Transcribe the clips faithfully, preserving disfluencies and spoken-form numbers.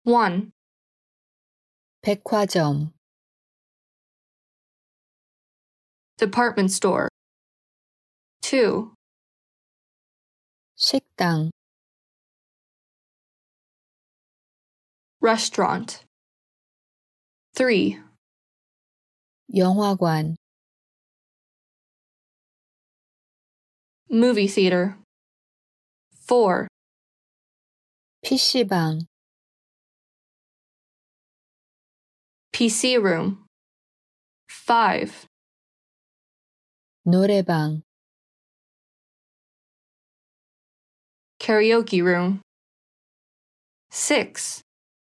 one. 백화점, Department store. two. 식당, Restaurant. three. 영화관, Movie theater. four. 피시방, P C room. five. 노래방, Karaoke room. six.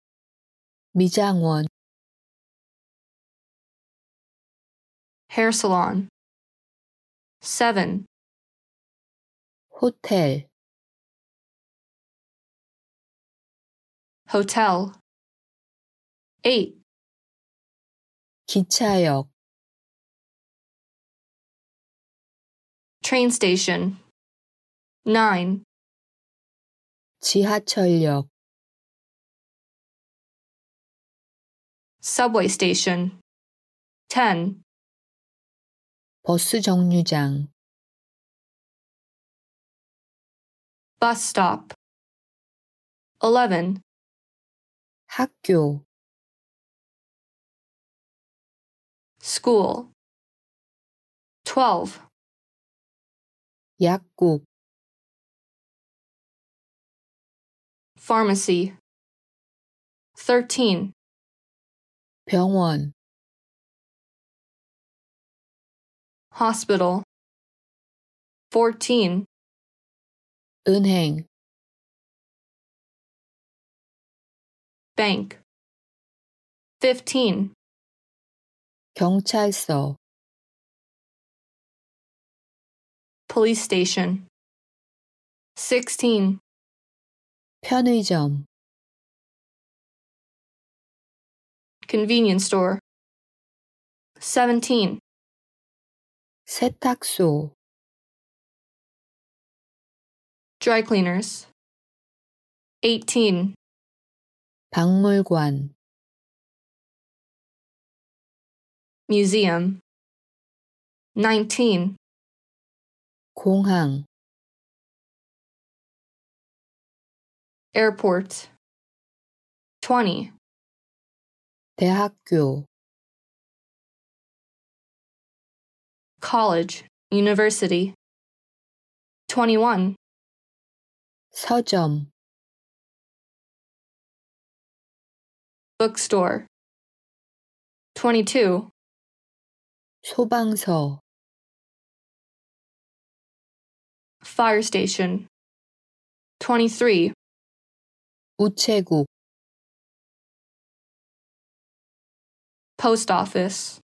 미장원, Hair salon. seven. 호텔, Hotel. eight. 기차역, Train station. nine. 지하철역, Subway station. ten. 버스 정류장, Bus stop. eleven. 학교, School. twelve. 약국, Pharmacy. thirteen. 병원, Hospital. fourteen. 은행, Bank. fifteen. 경찰서, Police station. sixteen. 편의점, Convenience store. seventeen. 세탁소, Dry cleaners. eighteen. 박물관, Museum. nineteen. 공항, Airport. twenty. 대학교, College. University. twenty-one. 서점, Bookstore. twenty-two. 소방서, Fire station. twenty-three. 우체국, Post office.